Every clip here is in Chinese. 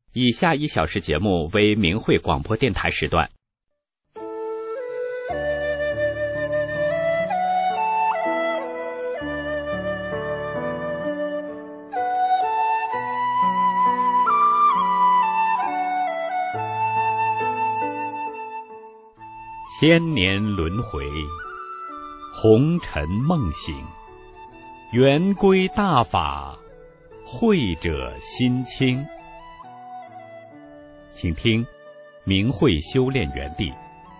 以下1小时节目为明慧广播电台时段。千年轮回，红尘梦醒，圆规大法，慧者心清。请听明慧修炼园地。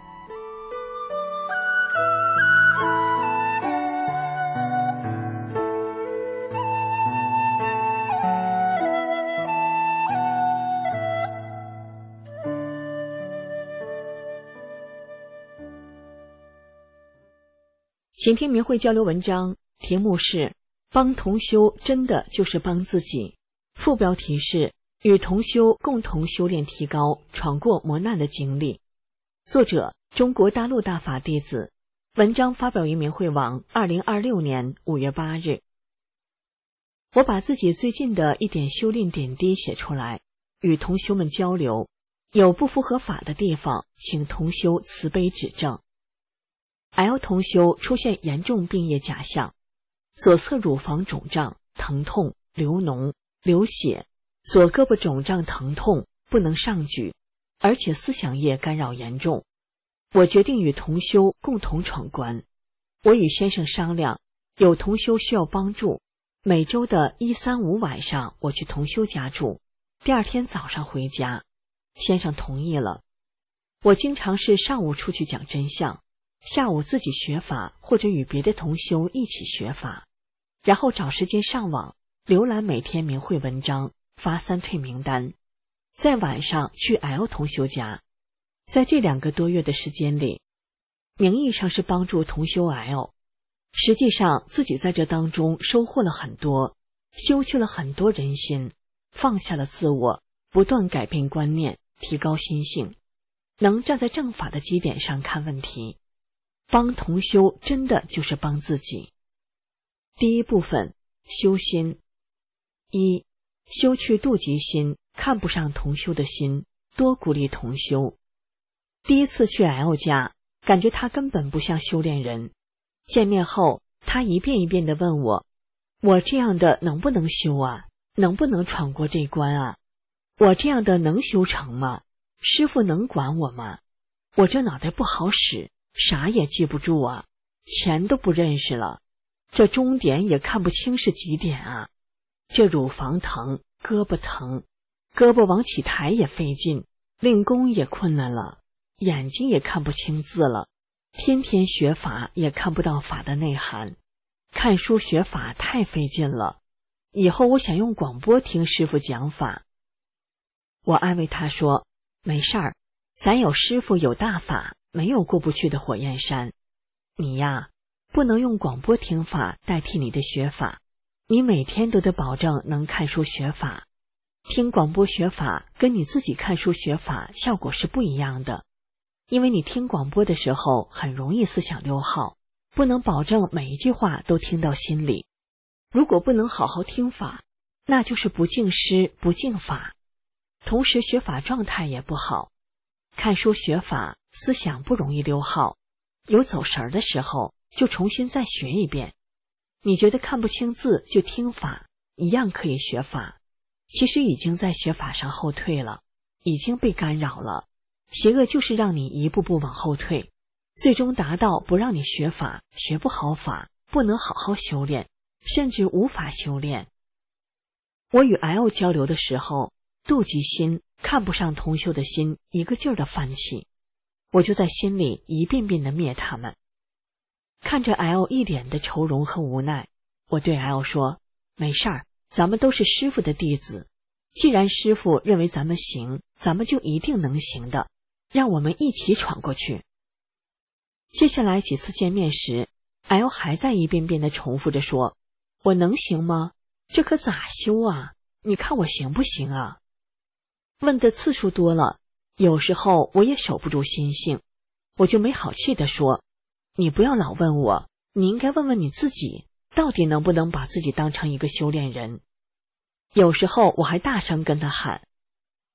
请听明慧交流文章，题目是帮同修真的就是帮自己，副标题是与同修共同修炼提高，闯过磨难的经历。作者中国大陆大法弟子，文章发表于明慧网2026年5月8日。我把自己最近的一点修炼点滴写出来，与同修们交流，有不符合法的地方，请同修慈悲指正。L 同修出现严重病液假象，左侧乳房肿胀、疼痛、流脓、流血，左胳膊肿胀疼痛，不能上举，而且思想业干扰严重。我决定与同修共同闯关。我与先生商量，有同修需要帮助，每周的1、3、5晚上我去同修家住，第二天早上回家。先生同意了。我经常是上午出去讲真相，下午自己学法，或者与别的同修一起学法，然后找时间上网浏览每天明慧文章，发3退名单，在晚上去 L 同修家。在这2个多月的时间里，名义上是帮助同修 L， 实际上自己在这当中收获了很多，修去了很多人心，放下了自我，不断改变观念，提高心性，能站在正法的基点上看问题。帮同修真的就是帮自己。第一部分，修心。1. 修去妒忌心，看不上同修的心，多鼓励同修。第一次去 L 家，感觉他根本不像修炼人。见面后，他一遍一遍地问我这样的能不能修啊？能不能闯过这关啊？我这样的能修成吗？师父能管我吗？我这脑袋不好使，啥也记不住啊，钱都不认识了，这钟点也看不清是几点啊，这乳房疼，胳膊疼，胳膊往起抬也费劲，练功也困难了，眼睛也看不清字了，天天学法也看不到法的内涵，看书学法太费劲了，以后我想用广播听师父讲法。我安慰他说，没事儿，咱有师父有大法，没有过不去的火焰山。你呀，不能用广播听法代替你的学法，你每天都得保证能看书学法。听广播学法跟你自己看书学法效果是不一样的，因为你听广播的时候很容易思想溜号，不能保证每一句话都听到心里。如果不能好好听法，那就是不敬师不敬法，同时学法状态也不好。看书学法思想不容易溜号，有走神的时候就重新再学一遍。你觉得看不清字就听法，一样可以学法，其实已经在学法上后退了，已经被干扰了。邪恶就是让你一步步往后退，最终达到不让你学法，学不好法，不能好好修炼，甚至无法修炼。我与 L 交流的时候，妒忌心、看不上同修的心一个劲儿的泛起，我就在心里一遍遍的灭他们。看着 L 一脸的愁容和无奈，我对 L 说，没事儿，咱们都是师父的弟子，既然师父认为咱们行，咱们就一定能行的，让我们一起闯过去。接下来几次见面时， L 还在一遍遍的重复着说，我能行吗？这可咋修啊？你看我行不行啊？问的次数多了，有时候我也守不住心性，我就没好气地说，你不要老问我，你应该问问你自己，到底能不能把自己当成一个修炼人。有时候我还大声跟他喊，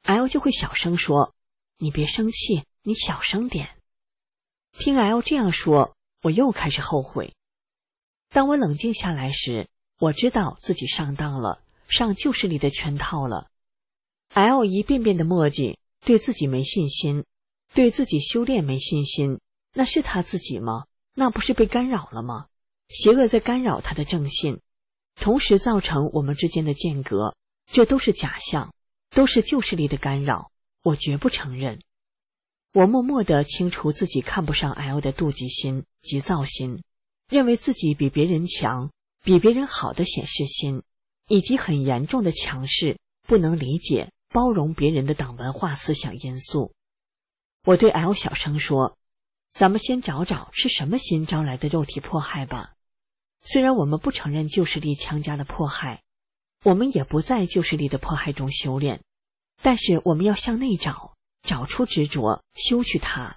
，L 就会小声说：“你别生气，你小声点。”听 L 这样说，我又开始后悔。当我冷静下来时，我知道自己上当了，上旧势力的圈套了。L 一遍遍的磨叽，对自己没信心，对自己修炼没信心，那是他自己吗？那不是被干扰了吗？邪恶在干扰他的正信，同时造成我们之间的间隔，这都是假象，都是旧势力的干扰，我绝不承认。我默默地清除自己看不上 L 的妒忌心、急躁心，认为自己比别人强、比别人好的显示心，以及很严重的强势，不能理解、包容别人的党文化思想因素。我对 L 小声说：“咱们先找找是什么心招来的肉体迫害吧。虽然我们不承认旧势力强加的迫害，我们也不在旧势力的迫害中修炼，但是我们要向内找，找出执着，修去它。”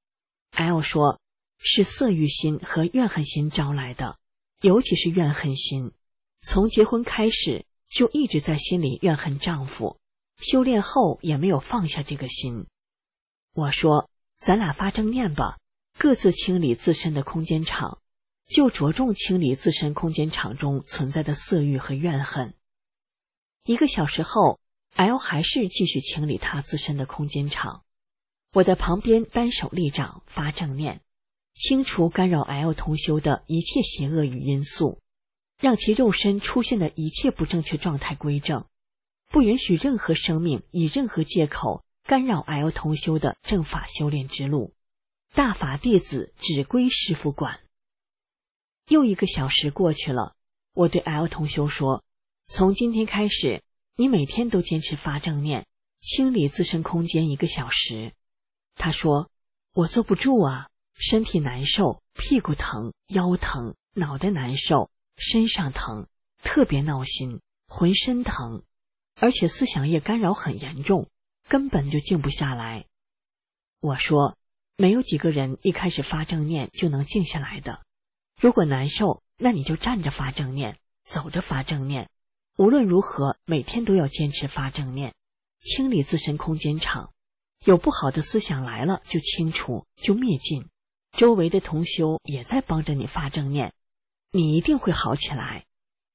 L 说：“是色欲心和怨恨心招来的，尤其是怨恨心。从结婚开始就一直在心里怨恨丈夫，修炼后也没有放下这个心。”我说：“咱俩发正念吧，各自清理自身的空间场，就着重清理自身空间场中存在的色欲和怨恨。”1个小时后， L 还是继续清理他自身的空间场。我在旁边单手立掌发正念，清除干扰 L 同修的一切邪恶与因素，让其肉身出现的一切不正确状态归正，不允许任何生命以任何借口干扰 L 同修的正法修炼之路。大法弟子只归师父管。又1个小时过去了，我对 L 同修说：“从今天开始，你每天都坚持发正念，清理自身空间1个小时。”他说：“我坐不住啊，身体难受，屁股疼，腰疼，脑袋难受，身上疼，特别闹心，浑身疼，而且思想业干扰很严重，根本就静不下来。”我说：“没有几个人一开始发正念就能静下来的。如果难受，那你就站着发正念，走着发正念，无论如何每天都要坚持发正念，清理自身空间场，有不好的思想来了就清除，就灭尽。周围的同修也在帮着你发正念，你一定会好起来。”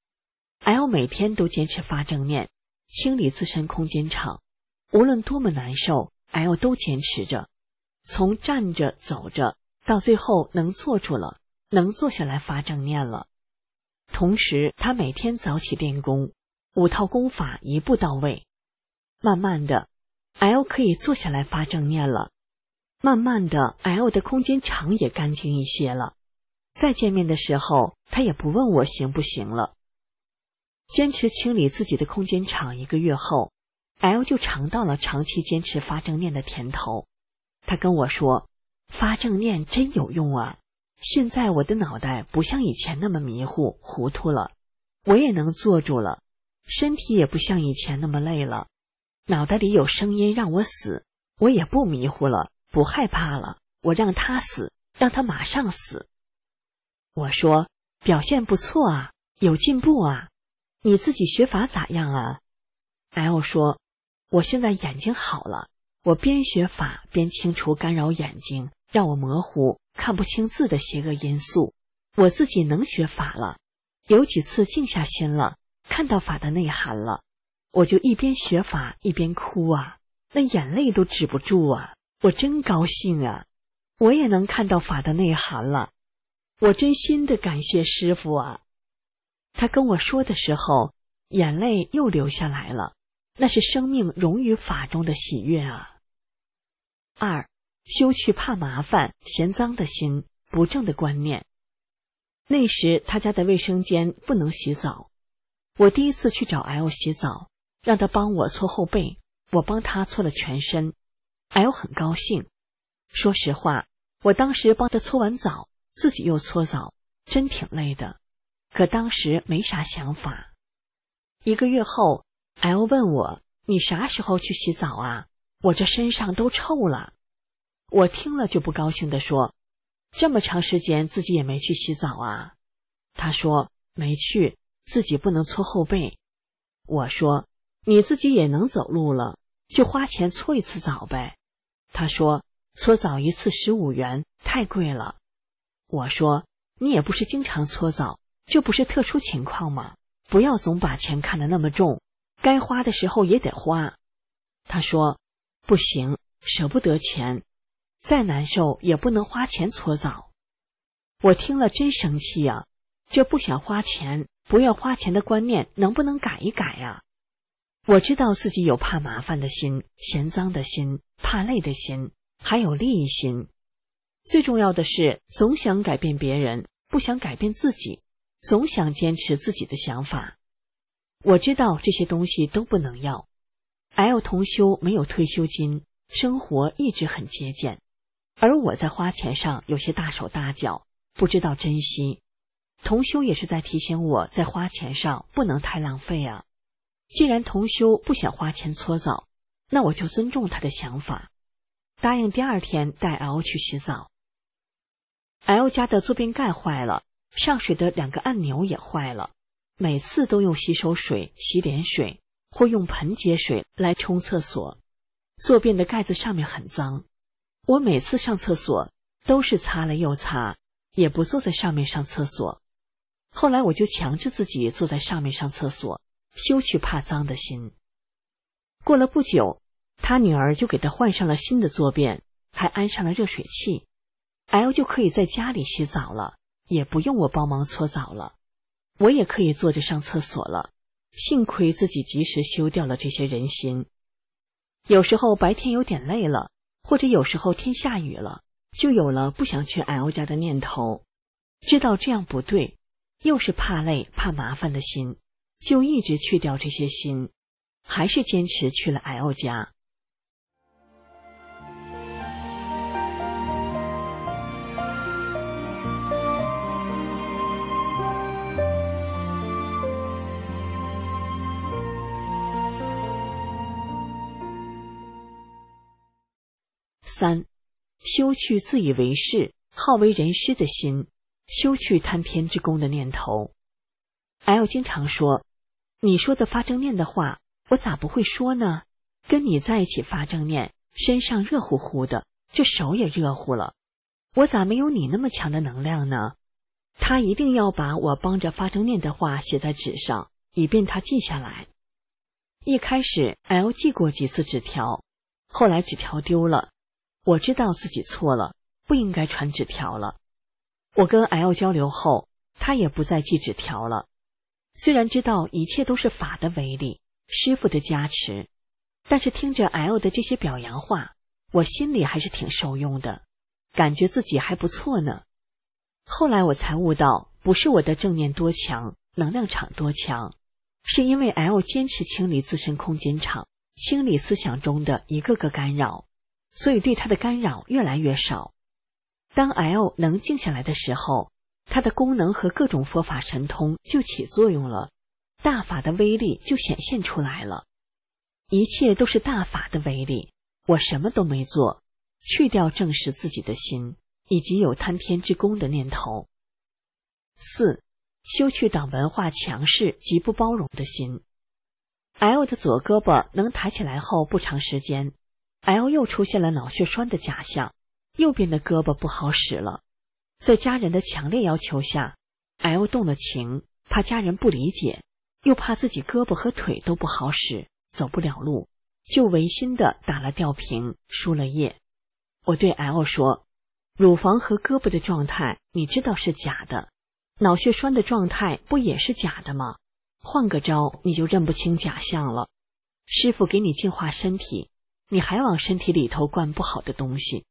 L 每天都坚持发正念，清理自身空间场，无论多么难受， L 都坚持着，从站着走着到最后能坐住了，能坐下来发正念了。同时他每天早起练功，5套功法一步到位。慢慢的 L 可以坐下来发正念了，慢慢的 L 的空间场也干净一些了。再见面的时候，他也不问我行不行了。坚持清理自己的空间场1个月后， L 就尝到了长期坚持发正念的甜头。他跟我说：“发正念真有用啊，现在我的脑袋不像以前那么迷糊糊涂了，我也能坐住了，身体也不像以前那么累了，脑袋里有声音让我死，我也不迷糊了，不害怕了，我让他死，让他马上死。”我说：“表现不错啊，有进步啊，你自己学法咋样啊？” L 说：“我现在眼睛好了，我边学法边清除干扰眼睛让我模糊看不清字的邪恶因素，我自己能学法了，有几次静下心了，看到法的内涵了，我就一边学法一边哭啊，那眼泪都止不住啊，我真高兴啊，我也能看到法的内涵了，我真心的感谢师父啊。”他跟我说的时候，眼泪又流下来了，那是生命融于法中的喜悦啊。2. 修去怕麻烦、嫌脏的心，不正的观念。那时他家的卫生间不能洗澡，我第一次去找 L 洗澡，让他帮我搓后背，我帮他搓了全身。L 很高兴。说实话，我当时帮他搓完澡，自己又搓澡，真挺累的，可当时没啥想法。1个月后， L 问我：“你啥时候去洗澡啊？我这身上都臭了。”我听了就不高兴地说：“这么长时间自己也没去洗澡啊？”他说：“没去，自己不能搓后背。”我说：“你自己也能走路了， 就花钱搓一次澡呗。他说搓澡一次15元，太贵了。我说你也不是经常搓澡，这不是特殊情况吗？不要总把钱看得那么重，该花的时候也得花。他说不行，舍不得钱，再难受也不能花钱搓澡。我听了真生气啊，这不想花钱不要花钱的观念能不能改一改啊？我知道自己有怕麻烦的心，嫌脏的心，怕累的心，还有利益心。最重要的是总想改变别人，不想改变自己，总想坚持自己的想法。我知道这些东西都不能要。L 同修没有退休金，生活一直很节俭，而我在花钱上有些大手大脚，不知道珍惜。同修也是在提醒我在花钱上不能太浪费啊。既然同修不想花钱搓澡，那我就尊重他的想法，答应第2天带 L 去洗澡。L 家的坐便盖坏了，上水的2个按钮也坏了，每次都用洗手水、洗脸水或用盆接水来冲厕所，坐便的盖子上面很脏。我每次上厕所都是擦了又擦，也不坐在上面上厕所。后来我就强制自己坐在上面上厕所，休去怕脏的心。过了不久，他女儿就给他换上了新的坐便，还安上了热水器， L 就可以在家里洗澡了，也不用我帮忙搓澡了，我也可以坐着上厕所了。幸亏自己及时修掉了这些人心。有时候白天有点累了，或者有时候天下雨了，就有了不想去 L 家的念头。知道这样不对，又是怕累怕麻烦的心，就一直去掉这些心，还是坚持去了 L 家。3. 修去自以为是、好为人师的心，修去贪天之功的念头。L 经常说，你说的发正念的话，我咋不会说呢？跟你在一起发正念，身上热乎乎的，这手也热乎了，我咋没有你那么强的能量呢？他一定要把我帮着发正念的话写在纸上，以便他记下来。一开始 L 记过几次纸条，后来纸条丢了，我知道自己错了，不应该传纸条了。我跟 L 交流后，他也不再记纸条了。虽然知道一切都是法的威力，师父的加持，但是听着 L 的这些表扬话，我心里还是挺受用的，感觉自己还不错呢。后来我才悟到，不是我的正念多强，能量场多强，是因为 L 坚持清理自身空间场，清理思想中的一个个干扰，所以对他的干扰越来越少。当 L 能静下来的时候，它的功能和各种佛法神通就起作用了，大法的威力就显现出来了。一切都是大法的威力，我什么都没做，去掉正视自己的心，以及有贪天之功的念头。4. 修去党文化强势及不包容的心。L 的左胳膊能抬起来后不长时间， L 又出现了脑血栓的假象，右边的胳膊不好使了。在家人的强烈要求下， L 动了情，怕家人不理解，又怕自己胳膊和腿都不好使，走不了路，就违心的打了吊瓶，输了液。我对 L 说，乳房和胳膊的状态你知道是假的，脑血栓的状态不也是假的吗？换个招你就认不清假象了。师父给你净化身体，你还往身体里头灌不好的东西。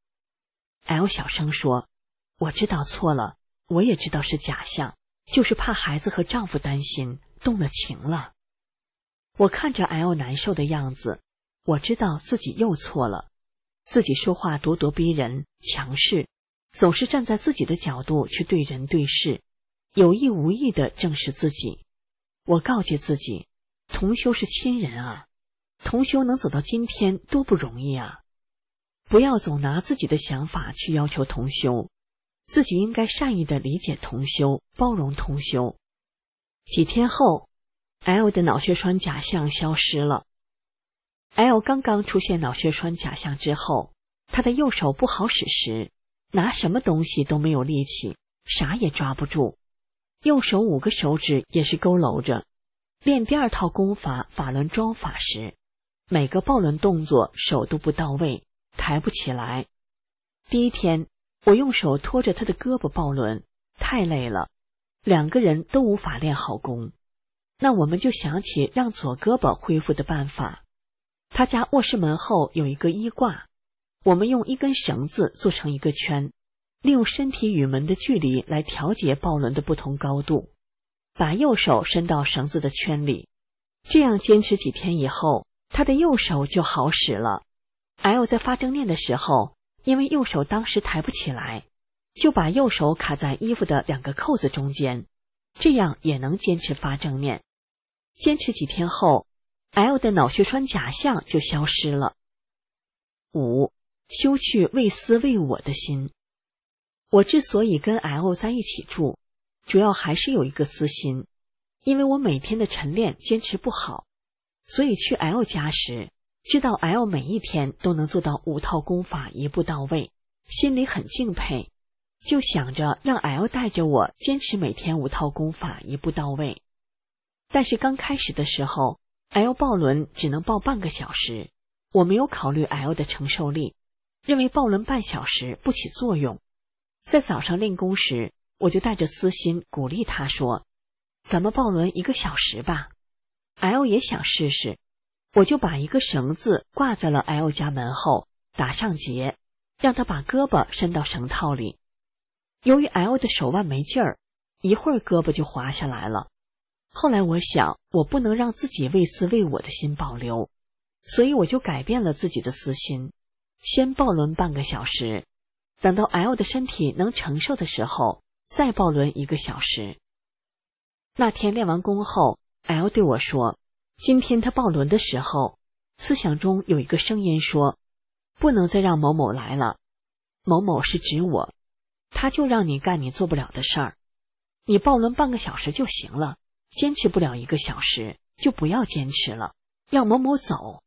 L 小声说，我知道错了，我也知道是假象，就是怕孩子和丈夫担心，动了情了。我看着 L 难受的样子，我知道自己又错了，自己说话咄咄逼人，强势，总是站在自己的角度去对人对事，有意无意地正视自己。我告诫自己，同修是亲人啊，同修能走到今天多不容易啊！不要总拿自己的想法去要求同修，自己应该善意地理解同修，包容同修。几天后，L 的脑血栓假象消失了。 L 刚刚出现脑血栓假象之后，他的右手不好使时，拿什么东西都没有力气，啥也抓不住，右手5个手指也是佝偻着。练第2套功法法轮桩法时，每个抱轮动作手都不到位，抬不起来。第1天，我用手托着他的胳膊抱轮，太累了，2个人都无法练好功。那我们就想起让左胳膊恢复的办法。他家卧室门后有一个衣挂，我们用1根绳子做成一个圈，利用身体与门的距离来调节抱轮的不同高度，把右手伸到绳子的圈里。这样坚持几天以后，他的右手就好使了。L 在发正念的时候，因为右手当时抬不起来，就把右手卡在衣服的2个扣子中间，这样也能坚持发正念。坚持几天后， L 的脑血栓假象就消失了。5. 修去为私为我的心。我之所以跟 L 在一起住，主要还是有一个私心，因为我每天的晨练坚持不好，所以去 L 家时，知道 L 每一天都能做到5套功法一步到位，心里很敬佩，就想着让 L 带着我坚持每天5套功法一步到位。但是刚开始的时候， L 抱轮只能抱半个小时，我没有考虑 L 的承受力，认为抱轮半小时不起作用。在早上练功时，我就带着私心鼓励他说，咱们抱轮1个小时吧。 L 也想试试，我就把1个绳子挂在了 L 家门后，打上结，让他把胳膊伸到绳套里。由于 L 的手腕没劲儿，一会儿胳膊就滑下来了。后来我想，我不能让自己为私为我的心保留，所以我就改变了自己的私心，先抱轮半个小时，等到 L 的身体能承受的时候，再抱轮1个小时。那天练完功后， L 对我说，今天他抱轮的时候，思想中有一个声音说，不能再让某某来了，某某是指我，他就让你干你做不了的事儿，你抱轮半个小时就行了，坚持不了1个小时就不要坚持了，让某某走。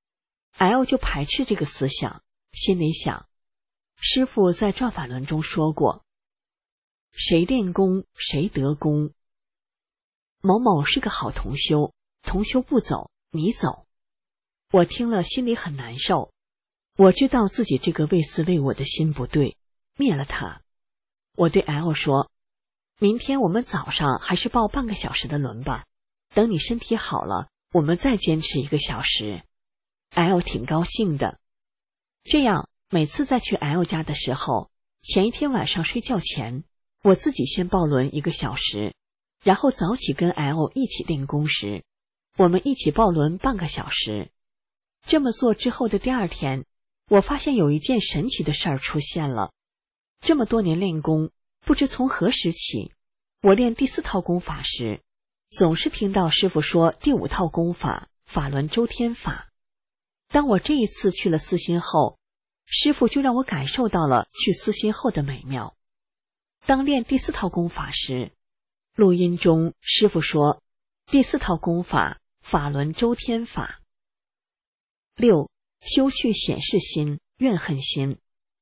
L 就排斥这个思想，心里想，师父在转法轮中说过，谁练功谁得功，某某是个好同修，同修不走，你走。我听了心里很难受，我知道自己这个为私为我的心不对，灭了它。我对 L 说，明天我们早上还是抱半个小时的轮吧，等你身体好了，我们再坚持1个小时。 L 挺高兴的。这样每次再去 L 家的时候，前一天晚上睡觉前，我自己先抱轮1个小时，然后早起跟 L 一起练功时，我们一起抱轮半个小时。这么做之后的第2天，我发现有一件神奇的事儿出现了。这么多年练功，不知从何时起，我练第4套功法时，总是听到师父说第5套功法法轮周天法。当我这一次去了私心后，师父就让我感受到了去私心后的美妙。当练第4套功法时，录音中师父说第4套功法法轮周天法。6. 修去显示心、怨恨心。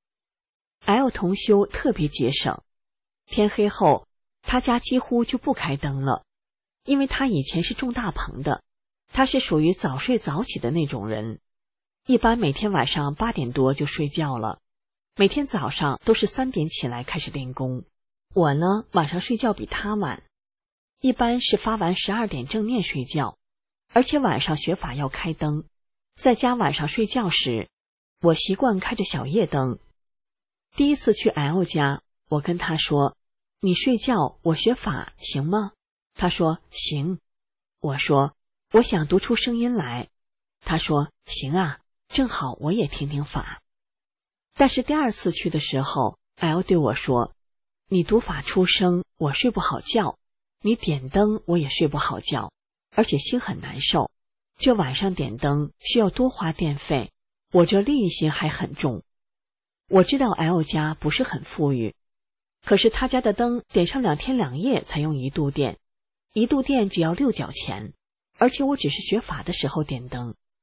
L 同修特别节省，天黑后他家几乎就不开灯了，因为他以前是种大棚的，他是属于早睡早起的那种人，一般每天晚上8点多就睡觉了，每天早上都是3点起来开始练功。我呢，晚上睡觉比他晚，一般是发完12点正念睡觉，而且晚上学法要开灯，在家晚上睡觉时，我习惯开着小夜灯。第一次去 L 家，我跟他说，你睡觉我学法行吗？他说行。我说我想读出声音来。他说行啊，正好我也听听法。但是第2次去的时候， L 对我说，你读法出声我睡不好觉，你点灯我也睡不好觉，而且心很难受，这晚上点灯需要多花电费，我这利益心还很重。我知道 L 家不是很富裕，可是他家的灯点上2天2夜才用1度电，1度电只要6角钱，而且我只是学法的时候点灯。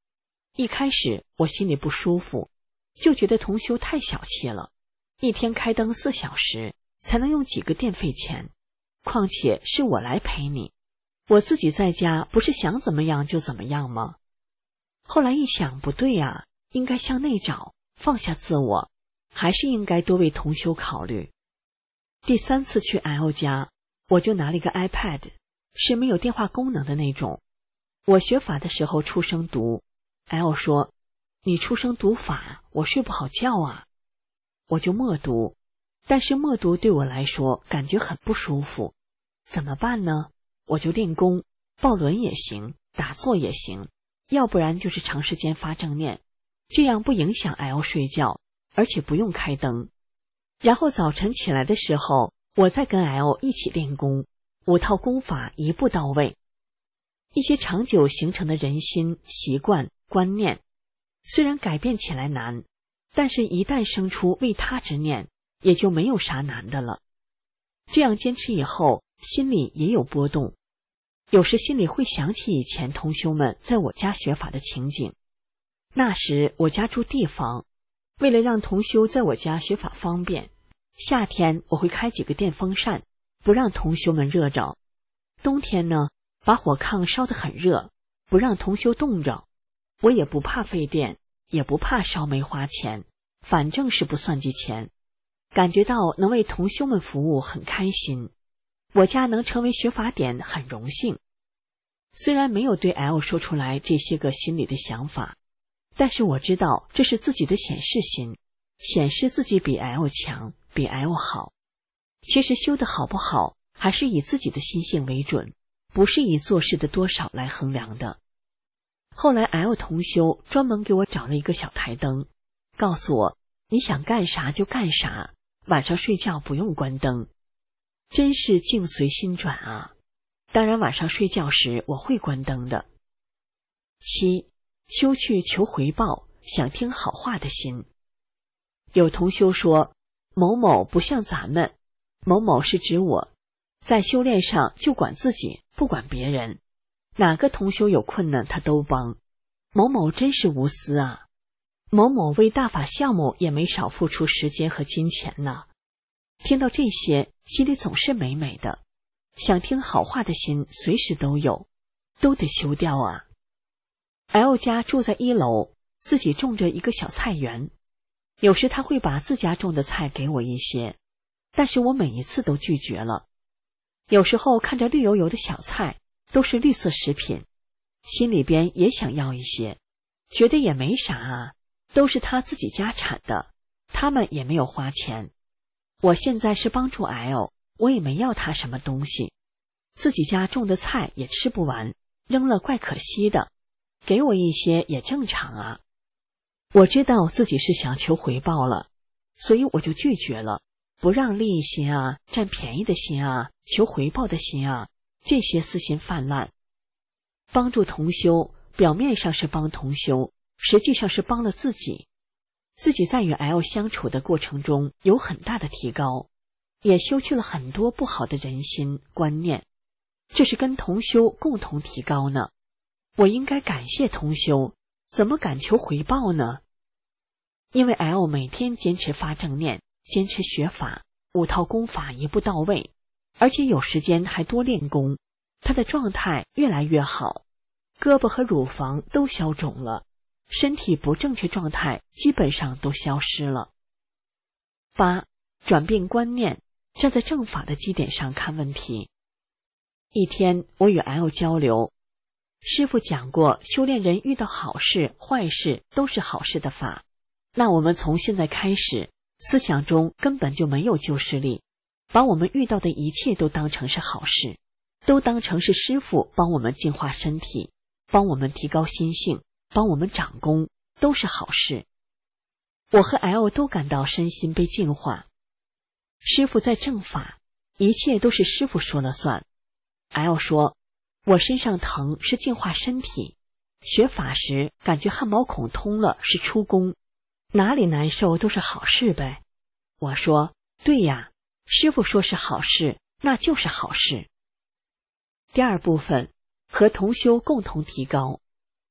一开始我心里不舒服，就觉得同修太小气了，一天开灯4小时才能用几个电费钱，况且是我来陪你，我自己在家不是想怎么样就怎么样吗？后来一想，不对啊，应该向内找，放下自我，还是应该多为同修考虑。第3次去 L 家，我就拿了一个 iPad， 是没有电话功能的那种。我学法的时候出声读， L 说，你出声读法，我睡不好觉啊。我就默读，但是默读对我来说感觉很不舒服，怎么办呢？我就练功，抱轮也行，打坐也行，要不然就是长时间发正念，这样不影响 L 睡觉，而且不用开灯。然后早晨起来的时候，我再跟 L 一起练功，5套功法一步到位。一些长久形成的人心、习惯、观念，虽然改变起来难，但是一旦生出为他之念，也就没有啥难的了。这样坚持以后，心里也有波动，有时心里会想起以前同修们在我家学法的情景。那时我家住地方，为了让同修在我家学法方便，夏天我会开几个电风扇，不让同修们热着。冬天呢，把火炕烧得很热，不让同修冻着。我也不怕费电，也不怕烧煤花钱，反正是不算计钱。感觉到能为同修们服务很开心，我家能成为学法点很荣幸。虽然没有对 L 说出来这些个心里的想法，但是我知道这是自己的显示心，显示自己比 L 强，比 L 好。其实修得好不好，还是以自己的心性为准，不是以做事的多少来衡量的。后来 L 同修专门给我找了一个小台灯，告诉我你想干啥就干啥，晚上睡觉不用关灯。真是境随心转啊！当然晚上睡觉时我会关灯的。7. 修去求回报，想听好话的心。有同修说，某某不像咱们，某某是指我，在修炼上就管自己，不管别人，哪个同修有困难他都帮。某某真是无私啊！某某为大法项目也没少付出时间和金钱呢。听到这些，心里总是美美的，想听好话的心随时都有，都得修掉啊。L 家住在1楼，自己种着一个小菜园，有时他会把自家种的菜给我一些，但是我每一次都拒绝了。有时候看着绿油油的小菜，都是绿色食品，心里边也想要一些，觉得也没啥啊，都是他自己家产的，他们也没有花钱。我现在是帮助 L， 我也没要他什么东西，自己家种的菜也吃不完，扔了怪可惜的，给我一些也正常啊。我知道自己是想求回报了，所以我就拒绝了，不让利益心啊、占便宜的心啊、求回报的心啊，这些私心泛滥。帮助同修，表面上是帮同修，实际上是帮了自己。自己在与 L 相处的过程中有很大的提高，也修去了很多不好的人心观念，这是跟同修共同提高呢。我应该感谢同修，怎么敢求回报呢？因为 L 每天坚持发正念，坚持学法，5套功法一步到位，而且有时间还多练功，他的状态越来越好，胳膊和乳房都消肿了，身体不正确状态基本上都消失了。8. 转变观念，站在正法的基点上看问题。一天我与 L 交流，师父讲过，修炼人遇到好事坏事都是好事的法，那我们从现在开始，思想中根本就没有旧势力，把我们遇到的一切都当成是好事，都当成是师父帮我们净化身体，帮我们提高心性，帮我们长功，都是好事。我和 L 都感到身心被净化。师父在正法，一切都是师父说了算。L 说，我身上疼是净化身体，学法时感觉汗毛孔通了是出功，哪里难受都是好事呗。我说，对呀，师父说是好事，那就是好事。第2部分，和同修共同提高。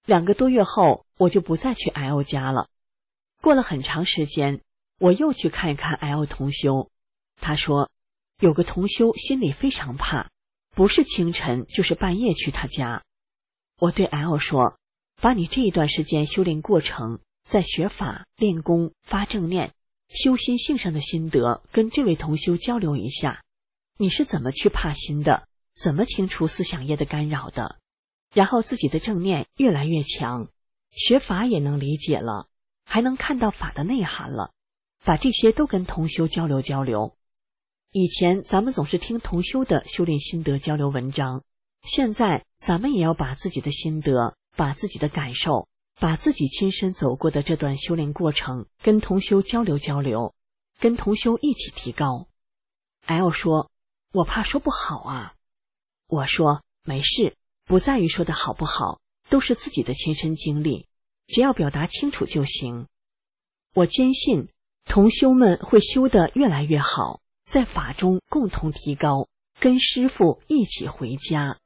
2个多月后，我就不再去 L 家了。过了很长时间，我又去看一看 L 同修。他说，有个同修心里非常怕，不是清晨就是半夜去他家。我对 L 说，把你这一段时间修炼过程，在学法、练功、发正念、修心性上的心得，跟这位同修交流一下。你是怎么去怕心的？怎么清除思想业的干扰的？然后自己的正念越来越强，学法也能理解了，还能看到法的内涵了。把这些都跟同修交流交流。以前咱们总是听同修的修炼心得交流文章，现在咱们也要把自己的心得，把自己的感受，把自己亲身走过的这段修炼过程跟同修交流交流，跟同修一起提高。L 说，我怕说不好啊。我说，没事，不在于说的好不好，都是自己的亲身经历，只要表达清楚就行。我坚信同修们会修得越来越好，在法中共同提高，跟师父一起回家。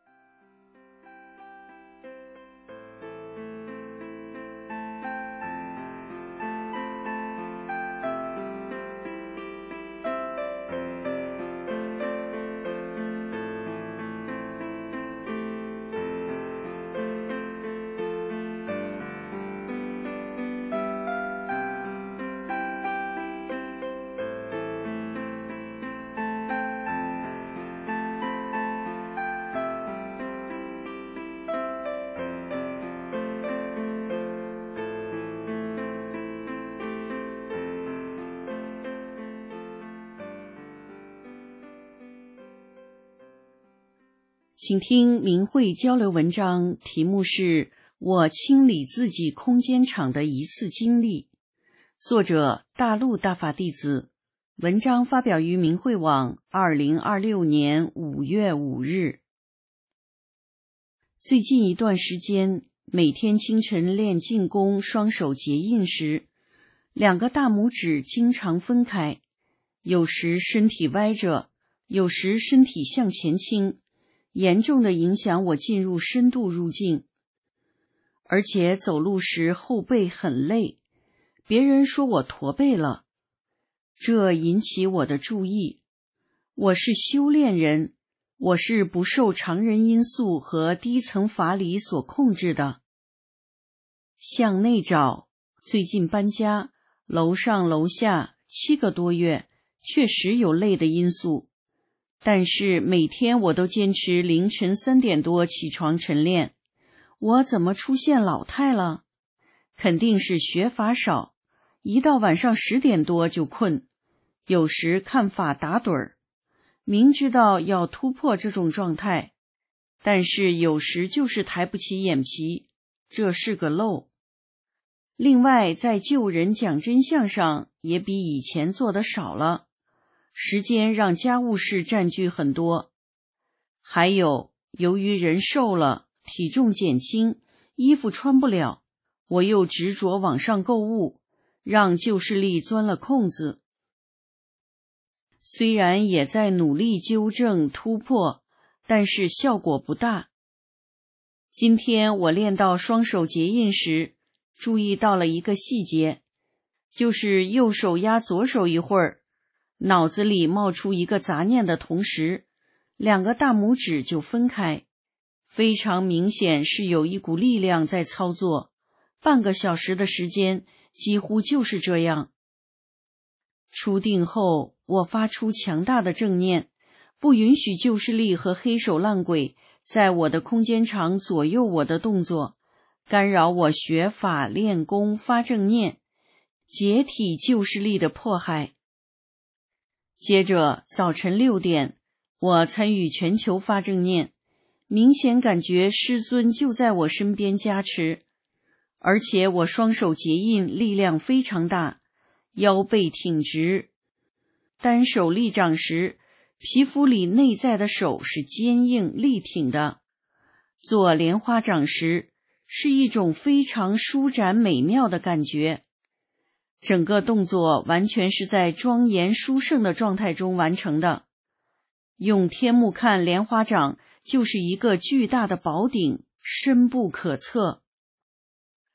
请听明慧交流文章，题目是我清理自己空间场的一次经历，作者大陆大法弟子，文章发表于明慧网2026年5月5日。最近一段时间，每天清晨练静功双手结印时，2个大拇指经常分开，有时身体歪着，有时身体向前倾，严重的影响我进入深度入静，而且走路时后背很累，别人说我驼背了，这引起我的注意。我是修炼人，我是不受常人因素和低层法理所控制的。向内找，最近搬家，楼上楼下7个多月，确实有累的因素。但是每天我都坚持凌晨3点多起床晨练，我怎么出现老态了？肯定是学法少，一到晚上10点多就困，有时看法打盹儿。明知道要突破这种状态，但是有时就是抬不起眼皮，这是个漏。另外在救人讲真相上也比以前做得少了，时间让家务事占据很多。还有，由于人瘦了，体重减轻，衣服穿不了，我又执着网上购物，让旧势力钻了空子。虽然也在努力纠正突破，但是效果不大。今天我练到双手结印时，注意到了一个细节，就是右手压左手一会儿，脑子里冒出一个杂念的同时，2个大拇指就分开，非常明显是有一股力量在操作，半个小时的时间几乎就是这样。出定后，我发出强大的正念，不允许旧势力和黑手烂鬼在我的空间场左右我的动作，干扰我学法练功发正念，解体旧势力的迫害。接着早晨6点，我参与全球发正念，明显感觉师尊就在我身边加持，而且我双手结印力量非常大，腰背挺直，单手立掌时，皮肤里内在的手是坚硬力挺的，做莲花掌时是一种非常舒展美妙的感觉。整个动作完全是在庄严殊胜的状态中完成的。用天目看莲花掌就是一个巨大的宝顶，深不可测。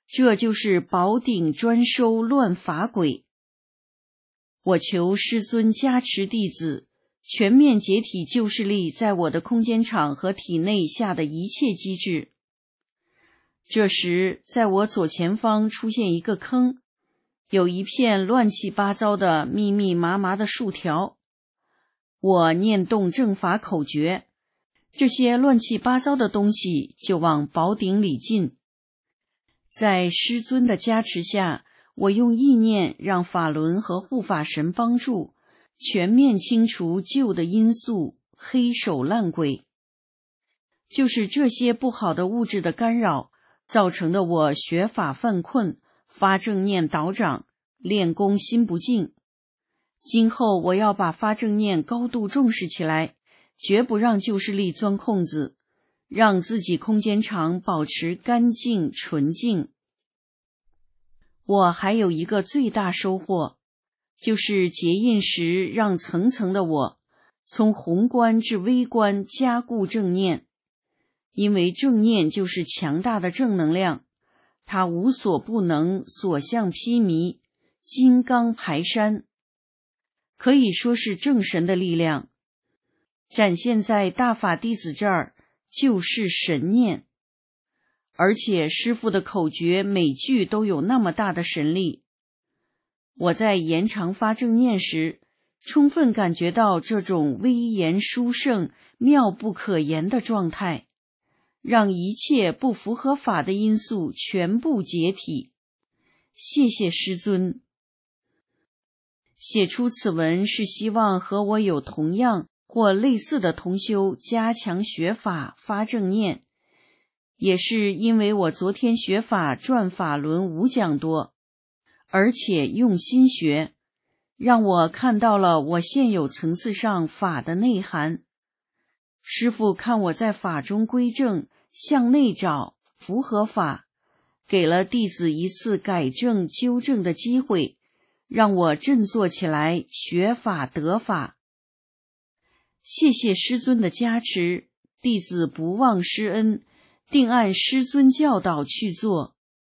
这就是宝鼎专收乱法鬼。我求师尊加持弟子，全面解体旧势力在我的空间场和体内下的一切机制。这时，在我左前方出现一个坑，有一片乱七八糟的密密麻麻的竖条。我念动正法口诀，这些乱七八糟的东西就往宝鼎里进。在师尊的加持下，我用意念让法轮和护法神帮助，全面清除旧的因素，黑手烂鬼。就是这些不好的物质的干扰，造成的我学法犯困，发正念倒掌，练功心不静。今后我要把发正念高度重视起来，绝不让旧势力钻空子，让自己空间场保持干净纯净。我还有一个最大收获，就是结印时让层层的我从宏观至微观加固正念，因为正念就是强大的正能量，它无所不能，所向披靡，金刚排山，可以说是正神的力量。展现在大法弟子这儿就是神念，而且师父的口诀每句都有那么大的神力。我在延长发正念时，充分感觉到这种威严殊胜、妙不可言的状态，让一切不符合法的因素全部解体。谢谢师尊。写出此文是希望和我有同样或类似的同修加强学法发正念，也是因为我昨天学法转法轮5讲多，而且用心学，让我看到了我现有层次上法的内涵。师父看我在法中归正，向内找，符合法，给了弟子一次改正纠正的机会，让我振作起来，学法得法。谢谢师尊的加持，弟子不忘师恩，定按师尊教导去做。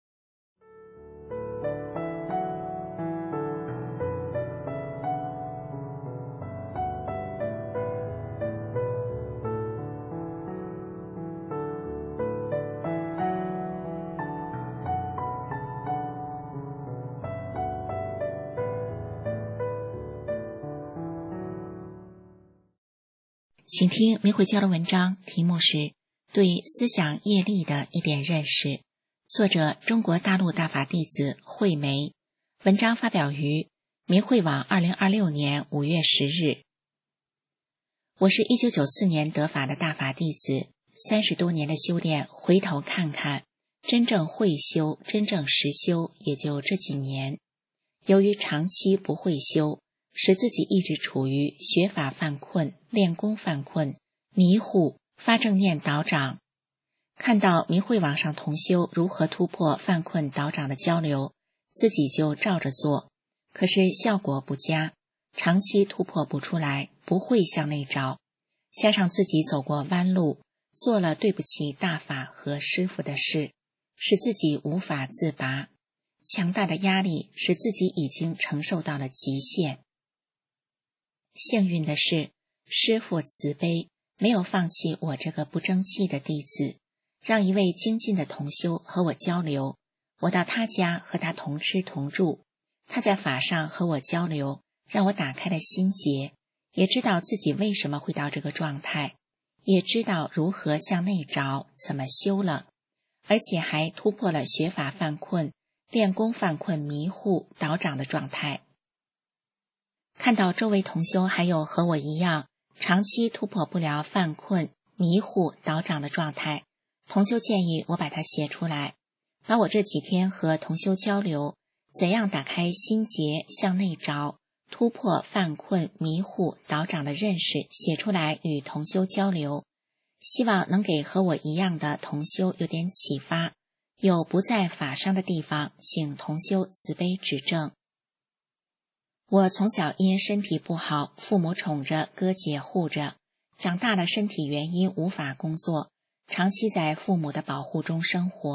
请听明慧交流文章，题目是对思想业力的一点认识，作者中国大陆大法弟子慧梅，文章发表于明慧网2026年5月10日。我是1994年得法的大法弟子，30多年的修炼，回头看看，真正会修、真正实修也就这几年。由于长期不会修，使自己一直处于学法犯困、练功犯困、迷糊、发正念倒掌。看到明慧网上同修如何突破犯困倒掌的交流，自己就照着做，可是效果不佳，长期突破不出来，不会向内找，加上自己走过弯路，做了对不起大法和师父的事，使自己无法自拔，强大的压力使自己已经承受到了极限。幸运的是，师父慈悲，没有放弃我这个不争气的弟子，让一位精进的同修和我交流，我到他家和他同吃同住，他在法上和我交流，让我打开了心结，也知道自己为什么会到这个状态，也知道如何向内找，怎么修了，而且还突破了学法犯困、练功犯困、迷糊倒掌的状态。看到周围同修还有和我一样长期突破不了犯困、迷糊倒掌的状态，同修建议我把它写出来，把我这几天和同修交流，怎样打开心结向内找，突破犯困、迷糊倒掌的认识写出来与同修交流，希望能给和我一样的同修有点启发，有不在法上的地方，请同修慈悲指正。我从小因身体不好，父母宠着哥姐护着，长大了身体原因无法工作，长期在父母的保护中生活，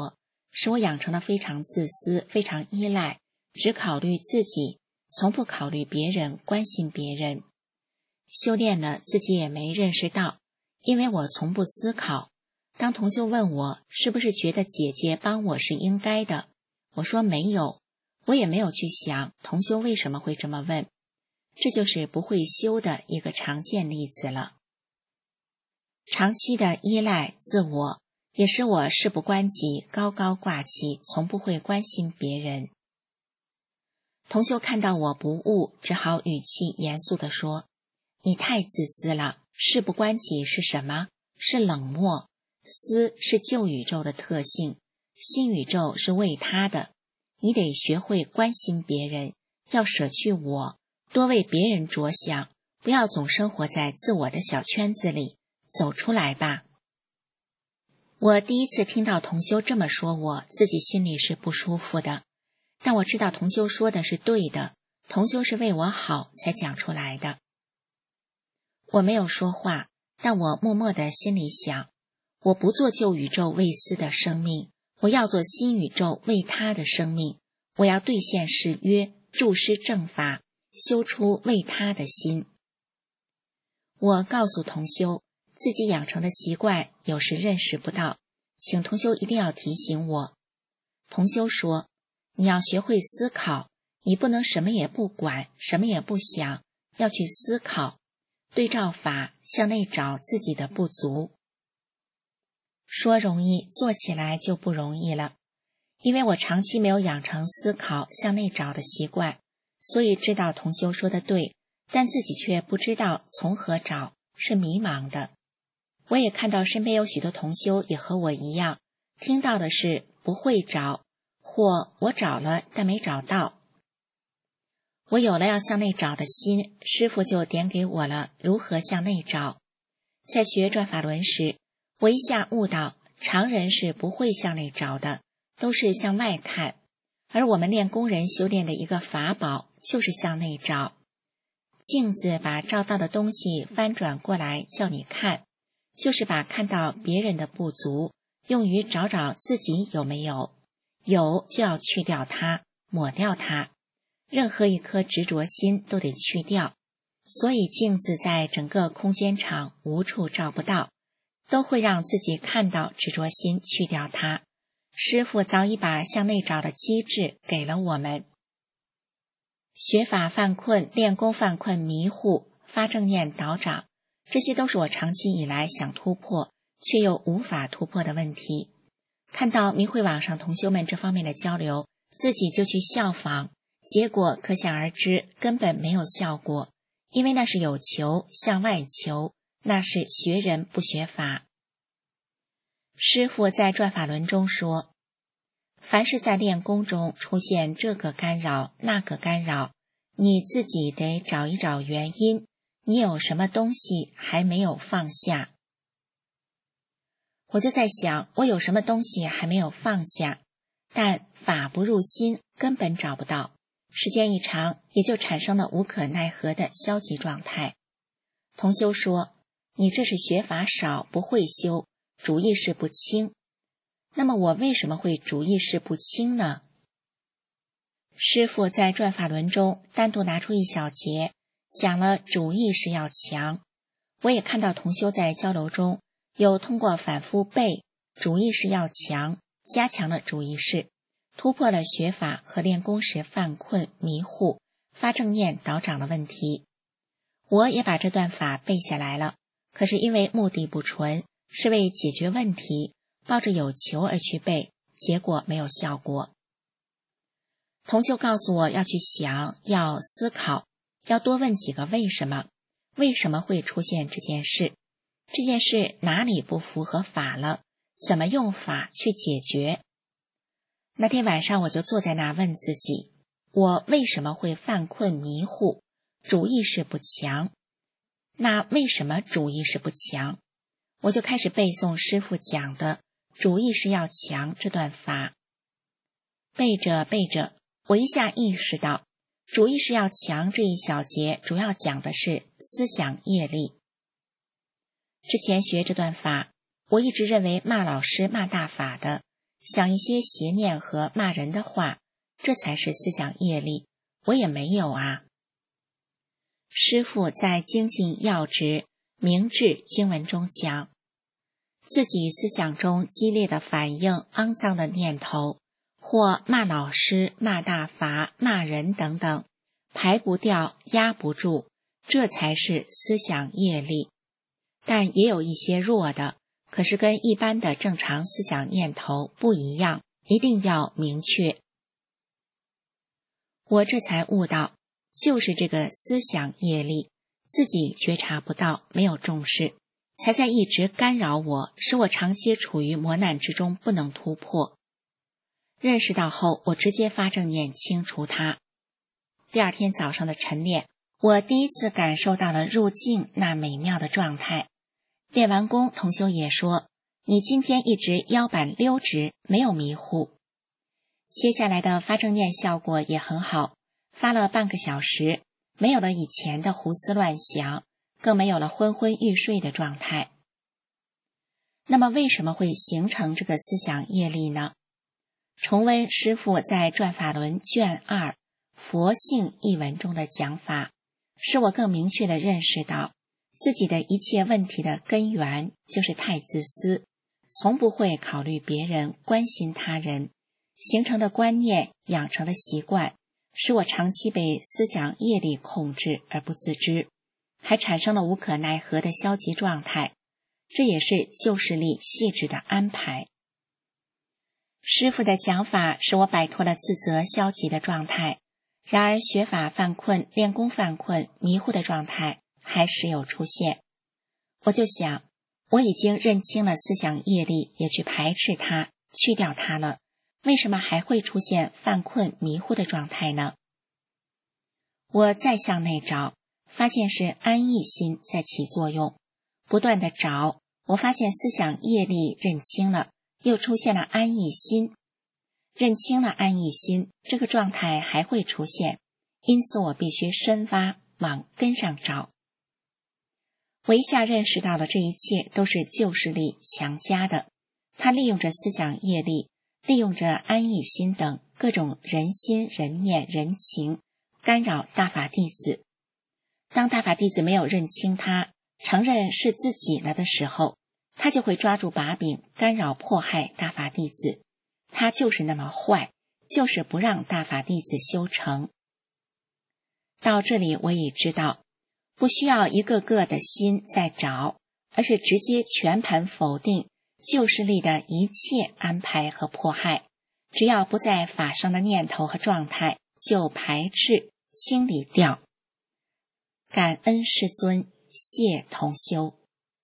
使我养成了非常自私、非常依赖，只考虑自己，从不考虑别人，关心别人。修炼了，自己也没认识到，因为我从不思考。当同修问我是不是觉得姐姐帮我是应该的，我说没有，我也没有去想同修为什么会这么问。这就是不会修的一个常见例子了。长期的依赖自我，也使我事不关己，高高挂起，从不会关心别人。同修看到我不悟，只好语气严肃地说，你太自私了，事不关己是什么？是冷漠。私是旧宇宙的特性，新宇宙是为他的，你得学会关心别人，要舍去我，多为别人着想，不要总生活在自我的小圈子里，走出来吧。我第一次听到同修这么说我，自己心里是不舒服的，但我知道同修说的是对的，同修是为我好才讲出来的。我没有说话，但我默默地心里想，我不做旧宇宙为私的生命，我要做新宇宙为他的生命，我要兑现誓约，注施正法，修出为他的心。我告诉同修，自己养成的习惯有时认识不到，请同修一定要提醒我。同修说，你要学会思考，你不能什么也不管，什么也不想，要去思考，对照法，向内找自己的不足。说容易，做起来就不容易了。因为我长期没有养成思考、向内找的习惯，所以知道同修说的对，但自己却不知道从何找，是迷茫的。我也看到身边有许多同修也和我一样，听到的是不会找，或我找了但没找到。我有了要向内找的心，师父就点给我了如何向内找。在学转法轮时，我一下悟到，常人是不会向内找的，都是向外看，而我们练功人修炼的一个法宝就是向内找。镜子把照到的东西翻转过来叫你看，就是把看到别人的不足用于找找自己有没有，有就要去掉它，抹掉它，任何一颗执着心都得去掉。所以镜子在整个空间场无处照不到，都会让自己看到执着心，去掉它。师父早已把向内找的机制给了我们。学法犯困，练功犯困，迷糊，发正念导掌，这些都是我长期以来想突破却又无法突破的问题。看到明慧网上同修们这方面的交流，自己就去效仿，结果可想而知，根本没有效果，因为那是有求，向外求，那是学人不学法。师父在转法轮中说，凡是在练功中出现这个干扰那个干扰，你自己得找一找原因，你有什么东西还没有放下。我就在想，我有什么东西还没有放下，但法不入心，根本找不到，时间一长也就产生了无可奈何的消极状态。同修说，你这是学法少，不会修，主意识不清。那么我为什么会主意识不清呢？师父在转法轮中单独拿出一小节，讲了主意识要强。我也看到同修在交流中有通过反复背主意识要强，加强了主意识，突破了学法和练功时犯困、迷糊、发正念导掌的问题。我也把这段法背下来了，可是因为目的不纯，是为解决问题，抱着有求而去背，结果没有效果。同修告诉我要去想，要思考，要多问几个为什么，为什么会出现这件事，这件事哪里不符合法了，怎么用法去解决。那天晚上我就坐在那儿问自己，我为什么会犯困迷糊，主意识不强？那为什么主意识不强？我就开始背诵师父讲的主意识要强这段法。背着背着，我一下意识到主意识要强这一小节主要讲的是思想业力。之前学这段法，我一直认为骂老师骂大法的想一些邪念和骂人的话，这才是思想业力，我也没有啊。师父在精进要旨明智经文中讲，自己思想中激烈的反应肮脏的念头，或骂老师、骂大法、骂人等等，排不掉、压不住，这才是思想业力。但也有一些弱的，可是跟一般的正常思想念头不一样，一定要明确。我这才悟到，就是这个思想业力，自己觉察不到，没有重视，才在一直干扰我，使我长期处于磨难之中，不能突破。认识到后，我直接发正念清除它。第二天早上的晨练，我第一次感受到了入静那美妙的状态。练完功，同修也说，你今天一直腰板溜直，没有迷糊。接下来的发正念效果也很好，发了半个小时，没有了以前的胡思乱想，更没有了昏昏欲睡的状态。那么为什么会形成这个思想业力呢？重温师父在转法轮卷2佛性一文中的讲法，使我更明确地认识到，自己的一切问题的根源就是太自私，从不会考虑别人，关心他人，形成的观念，养成的习惯，使我长期被思想业力控制而不自知，还产生了无可奈何的消极状态，这也是旧势力细致的安排。师父的讲法使我摆脱了自责消极的状态，然而学法犯困、练功犯困、迷糊的状态还时有出现。我就想，我已经认清了思想业力，也去排斥它，去掉它了，为什么还会出现犯困迷糊的状态呢？我再向内找，发现是安逸心在起作用，不断地找，我发现思想业力认清了，又出现了安逸心，认清了安逸心，这个状态还会出现，因此我必须深挖，往根上找。我一下认识到了这一切都是旧势力强加的，他利用着思想业力，利用着安逸心等各种人心、人念、人情，干扰大法弟子。当大法弟子没有认清他，承认是自己了的时候，他就会抓住把柄，干扰迫害大法弟子。他就是那么坏，就是不让大法弟子修成。到这里我已知道，不需要一个个的心在找，而是直接全盘否定旧势力的一切安排和迫害，只要不在法上的念头和状态，就排斥清理掉。感恩师尊，谢同修。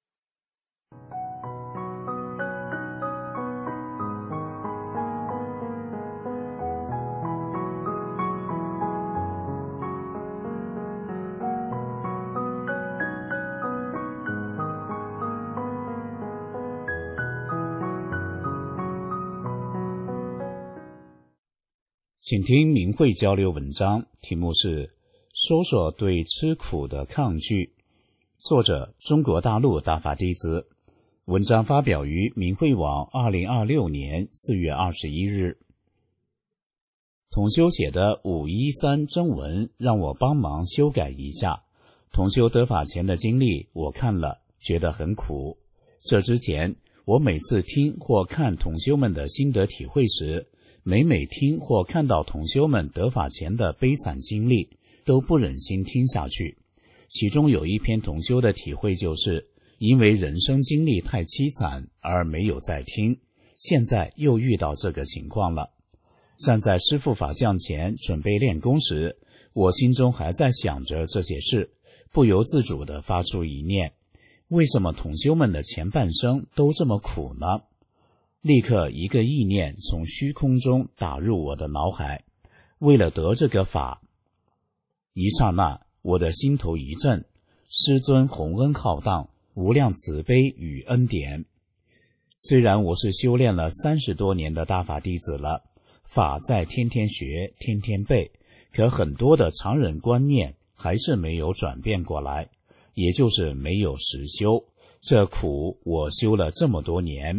请听明慧交流文章，题目是说说对吃苦的抗拒，作者中国大陆大法弟子，文章发表于明慧网2026年4月21日。同修写的513真文让我帮忙修改一下，同修得法前的经历我看了，觉得很苦。这之前我每次听或看同修们的心得体会时，每听或看到同修们得法前的悲惨经历，都不忍心听下去。其中有一篇同修的体会就是，因为人生经历太凄惨而没有再听，现在又遇到这个情况了。站在师父法像前准备练功时，我心中还在想着这些事，不由自主地发出一念：为什么同修们的前半生都这么苦呢？立刻一个意念从虚空中打入我的脑海，为了得这个法。一刹那，我的心头一震，师尊洪恩浩荡，无量慈悲与恩典。虽然我是修炼了30多年的大法弟子了，法在天天学，天天背，可很多的常人观念还是没有转变过来，也就是没有实修。这苦我修了这么多年，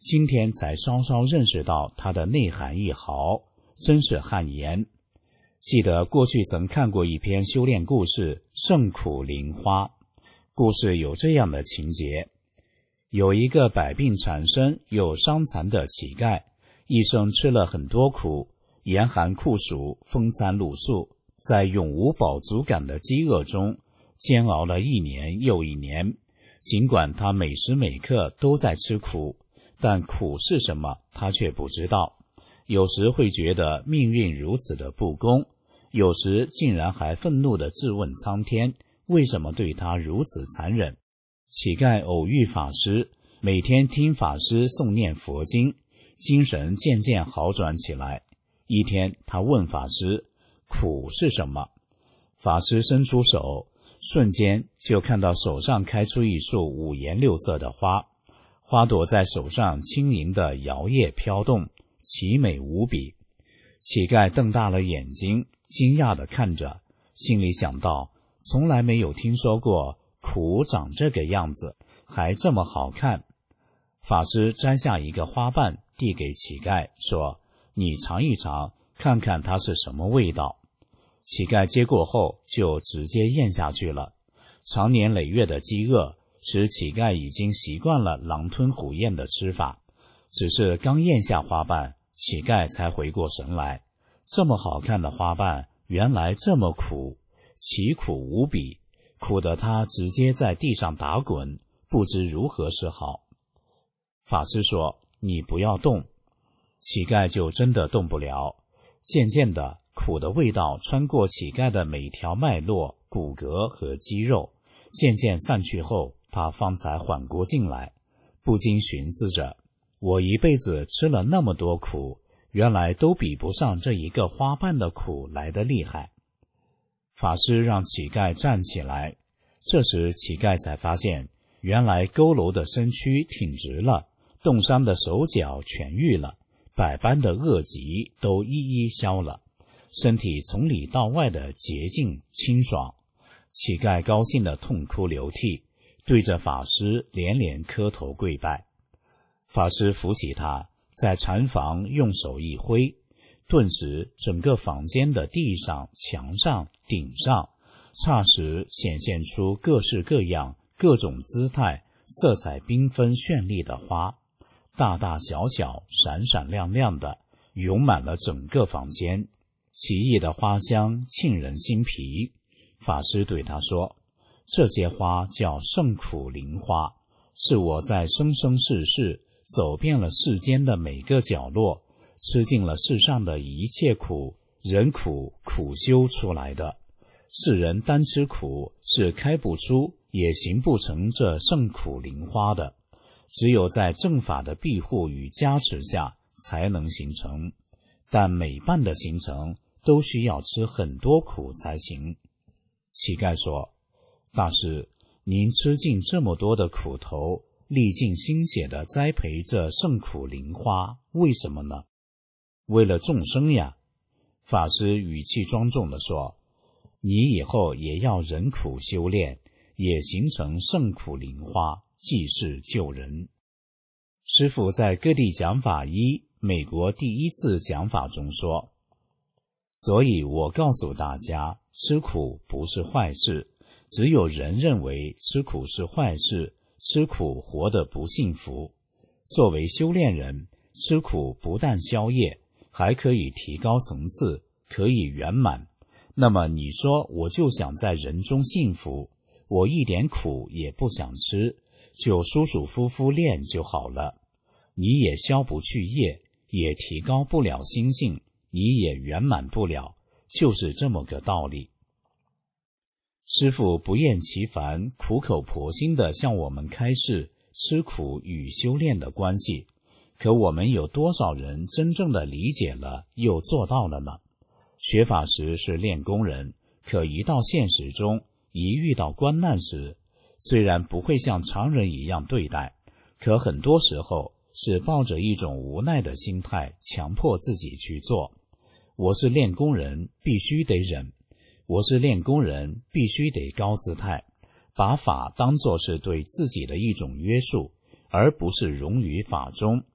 今天才稍稍认识到它的内涵一毫，真是汗颜。记得过去曾看过一篇修炼故事《圣苦灵花》，故事有这样的情节：有一个百病缠身又伤残的乞丐，一生吃了很多苦，严寒酷暑，风餐露宿，在永无饱足感的饥饿中煎熬了1年又1年。尽管他每时每刻都在吃苦，但苦是什么他却不知道。有时会觉得命运如此的不公，有时竟然还愤怒地质问苍天，为什么对他如此残忍。乞丐偶遇法师，每天听法师诵念佛经，精神渐渐好转起来。一天他问法师，苦是什么？法师伸出手，瞬间就看到手上开出一束五颜六色的花，花朵在手上轻盈地摇曳飘动，奇美无比。乞丐瞪大了眼睛，惊讶地看着，心里想到，从来没有听说过苦长这个样子，还这么好看。法师摘下一个花瓣递给乞丐，说，你尝一尝，看看它是什么味道。乞丐接过后就直接咽下去了。长年累月的饥饿使乞丐已经习惯了狼吞虎咽的吃法，只是刚咽下花瓣，乞丐才回过神来，这么好看的花瓣原来这么苦，奇苦无比，苦得他直接在地上打滚，不知如何是好。法师说，你不要动。乞丐就真的动不了。渐渐的，苦的味道穿过乞丐的每条脉络、骨骼和肌肉，渐渐散去后，他方才缓过劲来，不禁寻思着，我一辈子吃了那么多苦，原来都比不上这一个花瓣的苦来得厉害。法师让乞丐站起来，这时乞丐才发现，原来佝偻的身躯挺直了，冻伤的手脚痊愈了，百般的恶疾都一一消了，身体从里到外的洁净清爽。乞丐高兴地痛哭流涕，对着法师连连磕头跪拜。法师扶起他，在禅房用手一挥，顿时整个房间的地上、墙上、顶上霎时显现出各式各样、各种姿态、色彩缤纷绚丽的花，大大小小、闪闪亮亮的，涌满了整个房间。奇异的花香沁人心脾。法师对他说，这些花叫圣苦灵花，是我在生生世世走遍了世间的每个角落，吃尽了世上的一切苦，人苦苦修出来的。世人单吃苦是开不出也行不成这圣苦灵花的，只有在正法的庇护与加持下才能形成，但每半的形成都需要吃很多苦才行。乞丐说，大师，您吃尽这么多的苦头，历尽心血地栽培这圣苦灵花，为什么呢？为了众生呀。法师语气庄重地说，你以后也要忍苦修炼，也形成圣苦灵花，济世救人。师父在各地讲法美国第一次讲法中说，所以我告诉大家，吃苦不是坏事，只有人认为吃苦是坏事，吃苦活得不幸福。作为修炼人，吃苦不但消业，还可以提高层次，可以圆满。那么你说，我就想在人中幸福，我一点苦也不想吃，就舒舒服服练就好了。你也消不去业，也提高不了心性，你也圆满不了，就是这么个道理。师父不厌其烦、苦口婆心地向我们开示吃苦与修炼的关系，可我们有多少人真正的理解了又做到了呢？学法时是练功人，可一到现实中，一遇到关难时，虽然不会像常人一样对待，可很多时候是抱着一种无奈的心态强迫自己去做。我是练功人，必须得忍；我是练功人，必须得高姿态，把法当作是对自己的一种约束，而不是融于法中，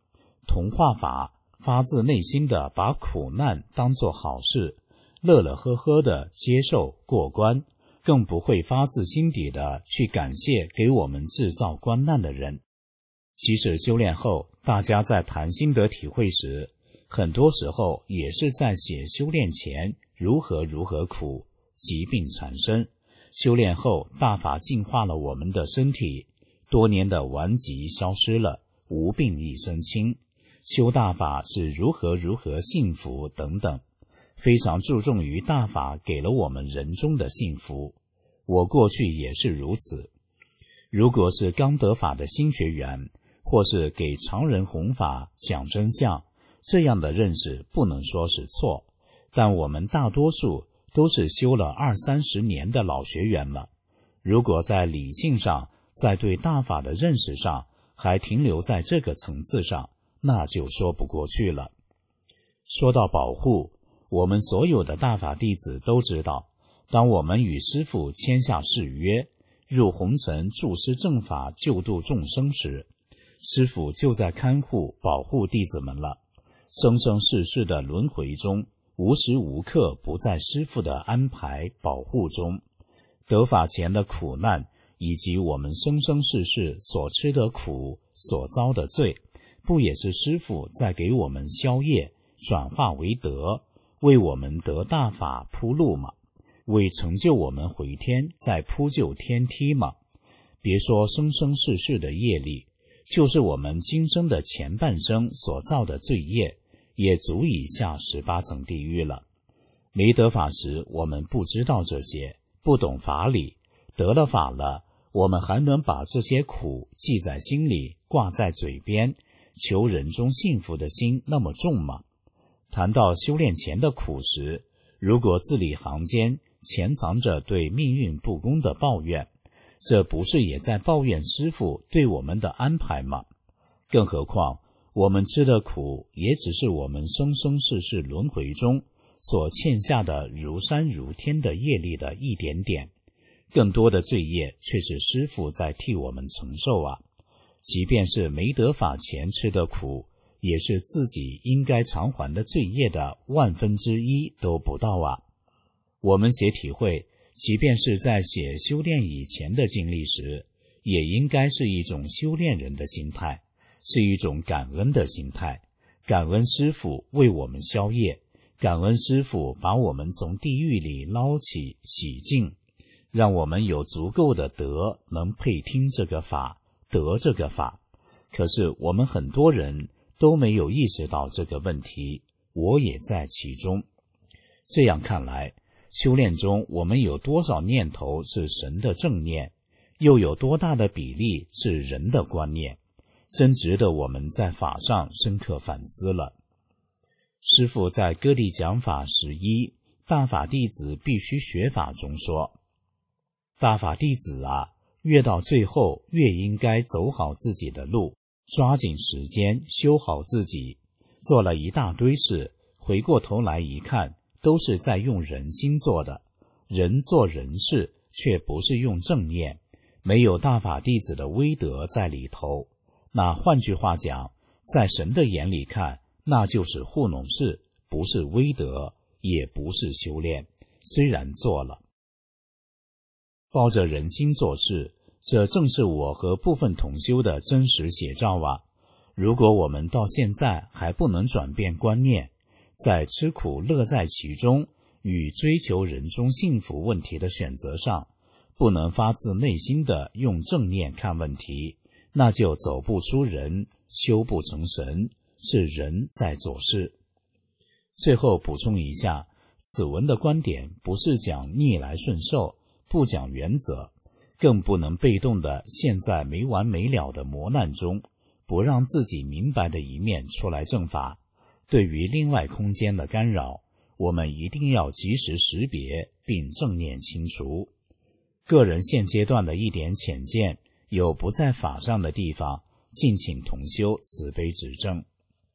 同化法，发自内心的把苦难当作好事，乐乐呵呵的接受过关，更不会发自心底的去感谢给我们制造关难的人。即使修炼后，大家在谈心得体会时，很多时候也是在写修炼前如何苦，疾病缠身。修炼后，大法净化了我们的身体，多年的顽疾消失了，无病一身轻。修大法是如何幸福等等，非常注重于大法给了我们人中的幸福。我过去也是如此。如果是刚得法的新学员，或是给常人弘法讲真相，这样的认识不能说是错，但我们大多数都是修了20-30年的老学员了。如果在理性上，在对大法的认识上还停留在这个层次上，那就说不过去了。说到保护，我们所有的大法弟子都知道，当我们与师父签下誓约，入红尘助师正法救度众生时，师父就在看护保护弟子们了。生生世世的轮回中，无时无刻不在师父的安排保护中。得法前的苦难，以及我们生生世世所吃的苦，所遭的罪，不也是师父在给我们消业，转化为德，为我们得大法铺路吗？为成就我们回天再铺就天梯吗？别说生生世世的业力，就是我们今生的前半生所造的罪业，也足以下18层地狱了。没得法时，我们不知道这些，不懂法理；得了法了，我们还能把这些苦记在心里，挂在嘴边，求人中幸福的心那么重吗？谈到修炼前的苦时，如果字里行间潜藏着对命运不公的抱怨，这不是也在抱怨师父对我们的安排吗？更何况我们吃的苦，也只是我们生生世世轮回中所欠下的如山如天的业力的一点点，更多的罪业却是师父在替我们承受啊。即便是没得法前吃的苦，也是自己应该偿还的罪业的1/1000都不到啊。我们写体会，即便是在写修炼以前的经历时，也应该是一种修炼人的心态，是一种感恩的心态，感恩师父为我们消业，感恩师父把我们从地狱里捞起洗净，让我们有足够的德能配听这个法，得这个法。可是我们很多人都没有意识到这个问题，我也在其中。这样看来，修炼中我们有多少念头是神的正念，又有多大的比例是人的观念，真值得我们在法上深刻反思了。师父在歌地讲法11大法弟子必须学法中说，大法弟子啊，越到最后越应该走好自己的路，抓紧时间修好自己。做了一大堆事，回过头来一看，都是在用人心做的，人做人事，却不是用正念，没有大法弟子的威德在里头。那换句话讲，在神的眼里看，那就是糊弄事，不是威德，也不是修炼，虽然做了。抱着人心做事，这正是我和部分同修的真实写照啊。如果我们到现在还不能转变观念，在吃苦乐在其中与追求人中幸福问题的选择上，不能发自内心的用正念看问题，那就走不出人，修不成神，是人在做事。最后补充一下，此文的观点不是讲逆来顺受，不讲原则，更不能被动的陷在没完没了的磨难中，不让自己明白的一面出来正法。对于另外空间的干扰，我们一定要及时识别并正念清除。个人现阶段的一点浅见，有不在法上的地方，敬请同修慈悲指正。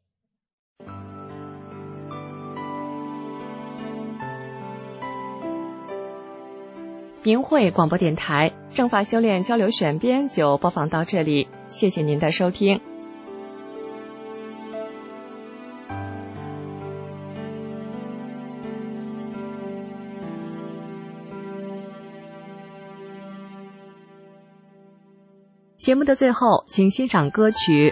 明慧广播电台正法修炼交流选编就播放到这里，谢谢您的收听。 节目的最后，请欣赏歌曲。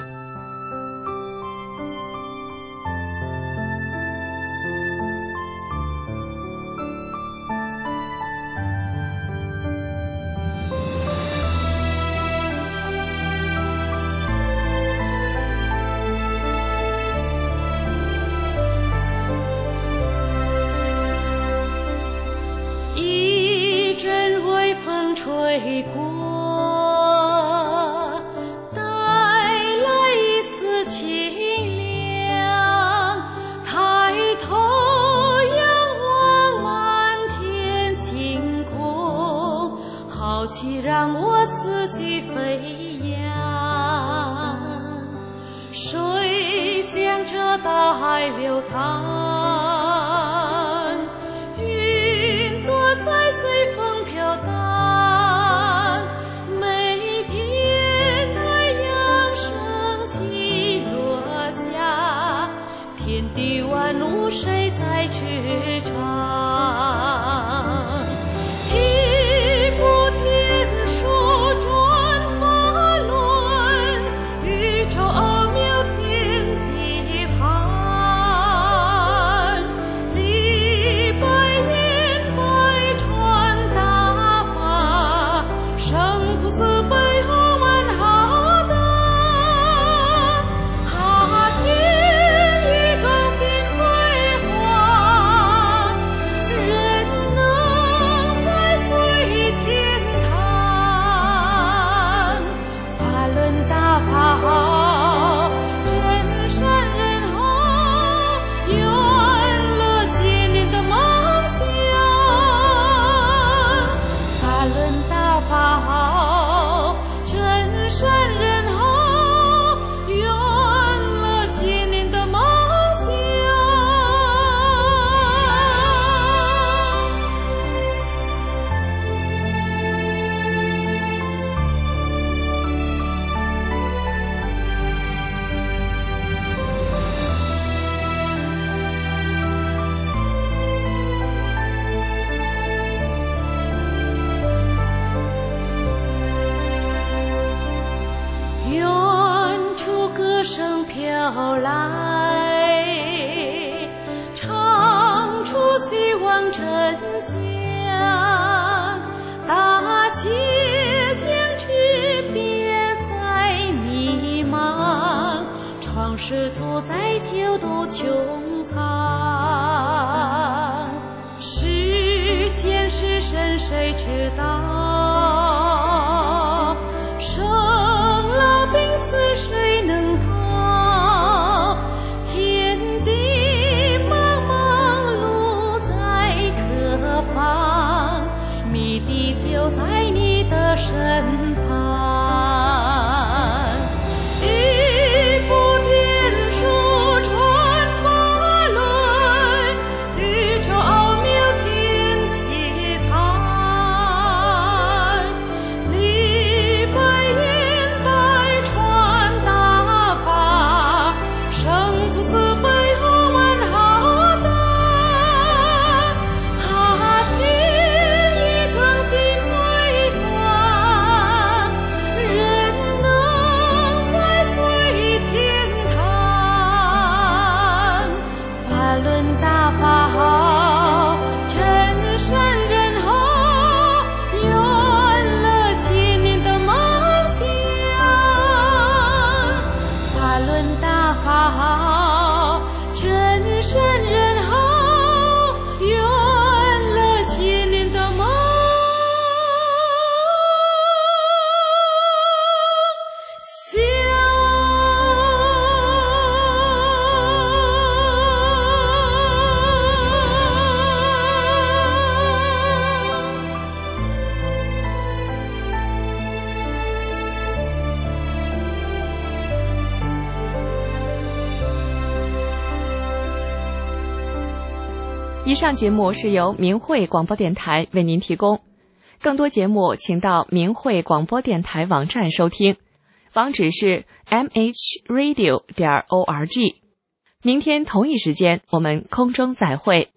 吹过，带来一丝清凉。抬头仰望满天星空，好奇让我思绪飞扬。水向着大海流淌，云朵在随风飘荡。天地万物谁在支撑？一部天书转法轮，宇宙奥妙天机藏。李白言百川大法，生出慈悲和万豪德。飘来，唱出希望真相，大气将区别再迷茫，创世主宰救度穹苍。世间是神谁知道？生老病死谁能逃？谜底就在你的身旁，一部天书传法轮，宇宙奥妙天机藏。李白言百川大法，生出慈悲和万豪德。 以上节目是由明慧广播电台为您提供，更多节目请到明慧广播电台网站收听，网址是 mhradio.org。明天同一时间我们空中再会。